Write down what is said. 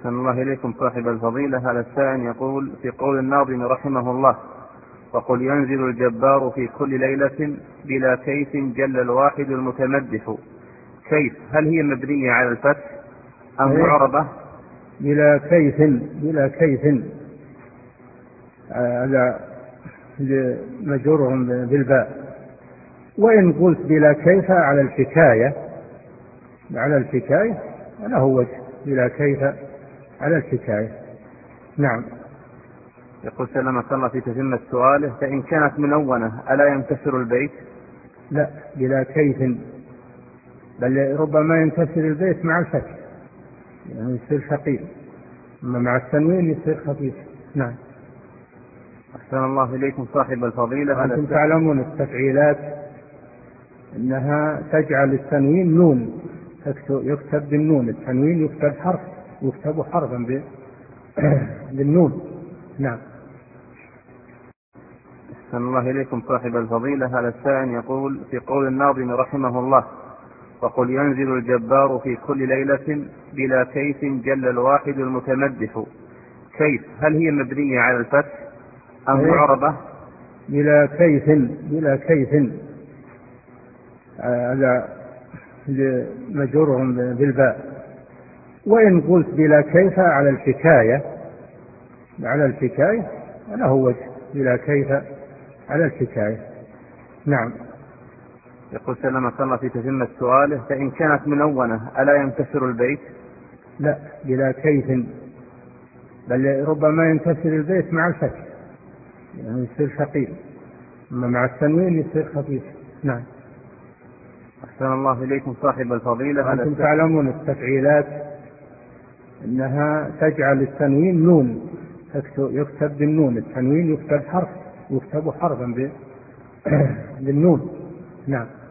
أحسن الله إليكم صاحب الفضيلة. هذا السائل يقول: في قول الناظم رحمه الله: وقل ينزل الجبار في كل ليلة بلا كيف جل الواحد المتمدح، كيف هل هي مبنية على الفتح أم معربة؟ بلا كيف، بلا كيف، هذا مجرور بالباء. وإن قلت بلا كيف على الحكاية، على الحكاية له وجه، بلا كيف على الحكاية. نعم. يقول سلمك الله في تتمة سؤاله: فإن كانت منونة ألا ينكسر البيت؟ لا، بلا كيف، بل ربما ينكسر البيت مع الفتح، يعني يصير ثقيل، أما مع التنوين يصير خفيف. نعم. أحسن الله إليكم صاحب الفضيلة. أنتم تعلمون التفعيلات أنها تجعل التنوين نون، يكتب بالنون، التنوين يكتب حرف، يكتب حرفا بالنون. نعم. أحسن الله إليكم صاحب الفضيلة. هذا السائل يقول: في قول الناظم رحمه الله: وقل ينزل الجبار في كل ليلة بلا كيف جل الواحد المتمدح، كيف هل هي مبنية على الفتح أم معربة؟ بلا كيف، بلا كيف، هذا مجرور بالباء. وإن قلت بلا كيف على الحكاية، على الحكاية له وجه، بلا كيف على الحكاية. نعم. يقول سلمك الله في تتمة سؤاله: فإن كانت منونة ألا ينكسر البيت؟ لا، بلا كيف، بل ربما ينكسر البيت مع الفتح، يعني يصير ثقيل، أما مع التنوين يصير خفيف. نعم. أحسن الله إليكم صاحب الفضيلة. أنتم تعلمون التفعيلات أنها تجعل التنوين نون، يكتب بالنون، التنوين يكتب حرف، يكتب حرفا بالنون. نعم.